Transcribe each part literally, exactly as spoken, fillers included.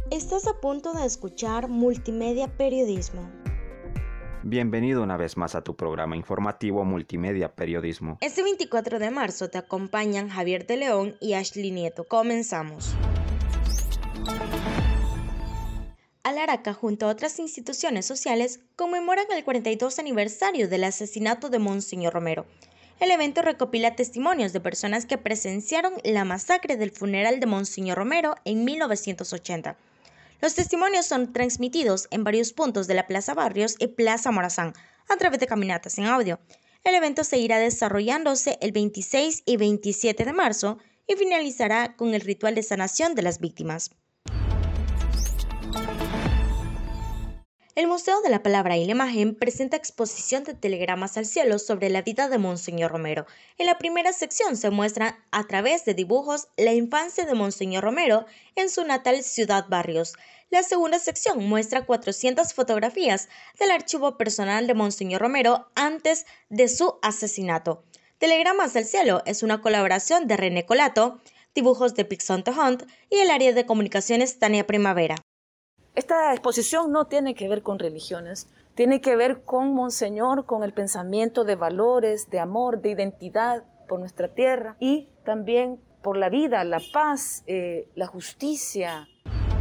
Estás a punto de escuchar Multimedia Periodismo. Bienvenido una vez más a tu programa informativo Multimedia Periodismo. Este veinticuatro de marzo te acompañan Javier de León y Ashley Nieto. Comenzamos. Alaraca, junto a otras instituciones sociales, conmemoran el cuarenta y dos aniversario del asesinato de Monseñor Romero. El evento recopila testimonios de personas que presenciaron la masacre del funeral de Monseñor Romero en mil novecientos ochenta. Los testimonios son transmitidos en varios puntos de la Plaza Barrios y Plaza Morazán a través de caminatas en audio. El evento seguirá desarrollándose el veintiséis y veintisiete de marzo y finalizará con el ritual de sanación de las víctimas. El Museo de la Palabra y la Imagen presenta exposición de telegramas al cielo sobre la vida de Monseñor Romero. En la primera sección se muestra a través de dibujos la infancia de Monseñor Romero en su natal Ciudad Barrios. La segunda sección muestra cuatrocientas fotografías del archivo personal de Monseñor Romero antes de su asesinato. Telegramas al cielo es una colaboración de René Colato, dibujos de Pixon Hunt y el área de comunicaciones Tania Primavera. Esta exposición no tiene que ver con religiones, tiene que ver con Monseñor, con el pensamiento de valores, de amor, de identidad por nuestra tierra y también por la vida, la paz, eh, la justicia.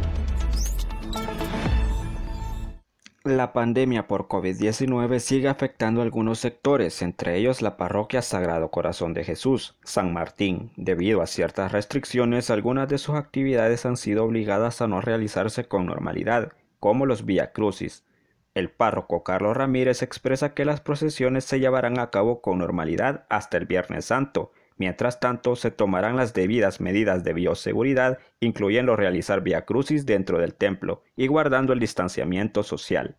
La pandemia por COVID diecinueve sigue afectando a algunos sectores, entre ellos la parroquia Sagrado Corazón de Jesús, San Martín. Debido a ciertas restricciones, algunas de sus actividades han sido obligadas a no realizarse con normalidad, como los Vía Crucis. El párroco Carlos Ramírez expresa que las procesiones se llevarán a cabo con normalidad hasta el Viernes Santo. Mientras tanto, se tomarán las debidas medidas de bioseguridad, incluyendo realizar Vía Crucis dentro del templo y guardando el distanciamiento social.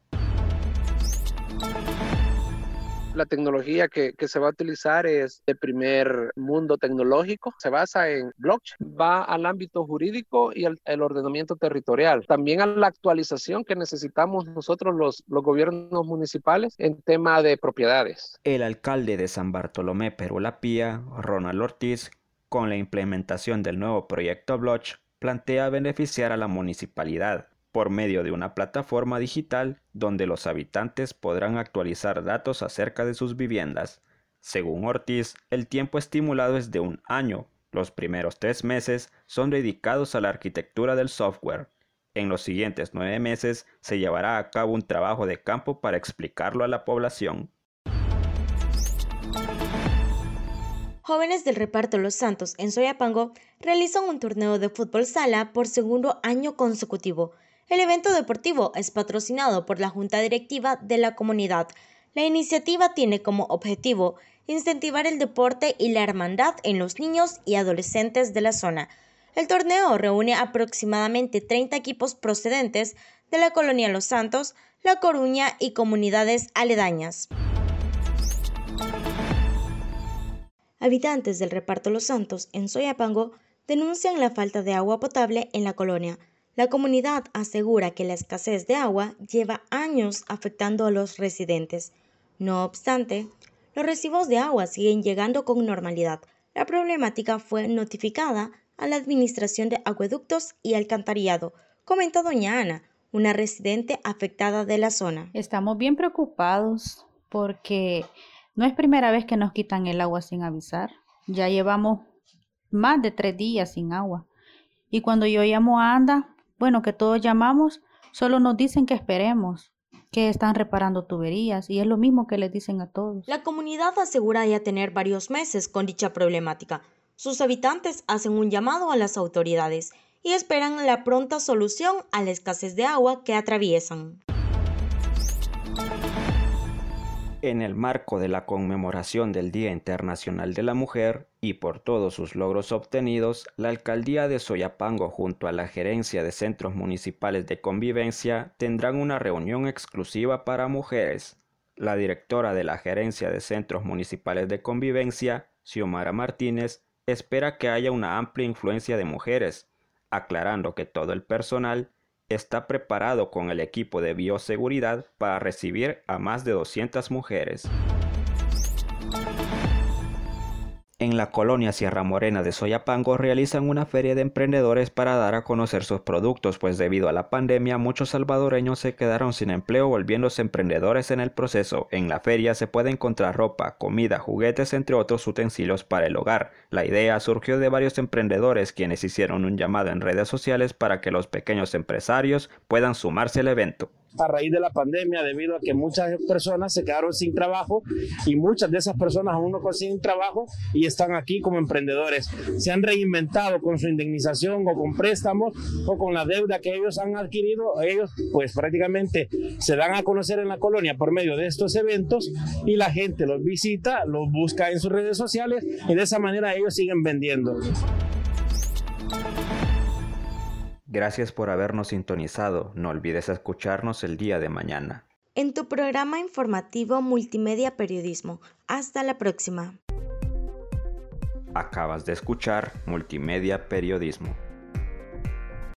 La tecnología que, que se va a utilizar es de primer mundo tecnológico, se basa en blockchain, va al ámbito jurídico y al, al ordenamiento territorial, también a la actualización que necesitamos nosotros los, los gobiernos municipales en tema de propiedades. El alcalde de San Bartolomé Perú-La-Pía, Ronald Ortiz, con la implementación del nuevo proyecto Blockchain, plantea beneficiar a la municipalidad por medio de una plataforma digital donde los habitantes podrán actualizar datos acerca de sus viviendas. Según Ortiz, el tiempo estimulado es de un año. Los primeros tres meses son dedicados a la arquitectura del software. En los siguientes nueve meses se llevará a cabo un trabajo de campo para explicarlo a la población. Jóvenes del reparto Los Santos en Soyapango realizan un torneo de fútbol sala por segundo año consecutivo. El evento deportivo es patrocinado por la Junta Directiva de la comunidad. La iniciativa tiene como objetivo incentivar el deporte y la hermandad en los niños y adolescentes de la zona. El torneo reúne aproximadamente treinta equipos procedentes de la colonia Los Santos, La Coruña y comunidades aledañas. Habitantes del reparto Los Santos en Soyapango denuncian la falta de agua potable en la colonia. La comunidad asegura que la escasez de agua lleva años afectando a los residentes. No obstante, los recibos de agua siguen llegando con normalidad. La problemática fue notificada a la Administración de Acueductos y Alcantarillado, comenta doña Ana, una residente afectada de la zona. Estamos bien preocupados porque no es primera vez que nos quitan el agua sin avisar. Ya llevamos más de tres días sin agua. Y cuando yo llamo a ANDA, bueno, que todos llamamos, solo nos dicen que esperemos, que están reparando tuberías, y es lo mismo que les dicen a todos. La comunidad asegura ya tener varios meses con dicha problemática. Sus habitantes hacen un llamado a las autoridades y esperan la pronta solución a la escasez de agua que atraviesan. En el marco de la conmemoración del Día Internacional de la Mujer y por todos sus logros obtenidos, la Alcaldía de Soyapango junto a la Gerencia de Centros Municipales de Convivencia tendrán una reunión exclusiva para mujeres. La directora de la Gerencia de Centros Municipales de Convivencia, Xiomara Martínez, espera que haya una amplia influencia de mujeres, aclarando que todo el personal está preparado con el equipo de bioseguridad para recibir a más de doscientas mujeres. En la colonia Sierra Morena de Soyapango realizan una feria de emprendedores para dar a conocer sus productos, pues debido a la pandemia muchos salvadoreños se quedaron sin empleo volviéndose emprendedores en el proceso. En la feria se puede encontrar ropa, comida, juguetes, entre otros utensilios para el hogar. La idea surgió de varios emprendedores quienes hicieron un llamado en redes sociales para que los pequeños empresarios puedan sumarse al evento. A raíz de la pandemia, debido a que muchas personas se quedaron sin trabajo y muchas de esas personas aún no consiguen trabajo y están aquí como emprendedores. Se han reinventado con su indemnización o con préstamos o con la deuda que ellos han adquirido. Ellos pues prácticamente se dan a conocer en la colonia por medio de estos eventos y la gente los visita, los busca en sus redes sociales y de esa manera ellos siguen vendiendo. Gracias por habernos sintonizado. No olvides escucharnos el día de mañana. En tu programa informativo Multimedia Periodismo. Hasta la próxima. Acabas de escuchar Multimedia Periodismo.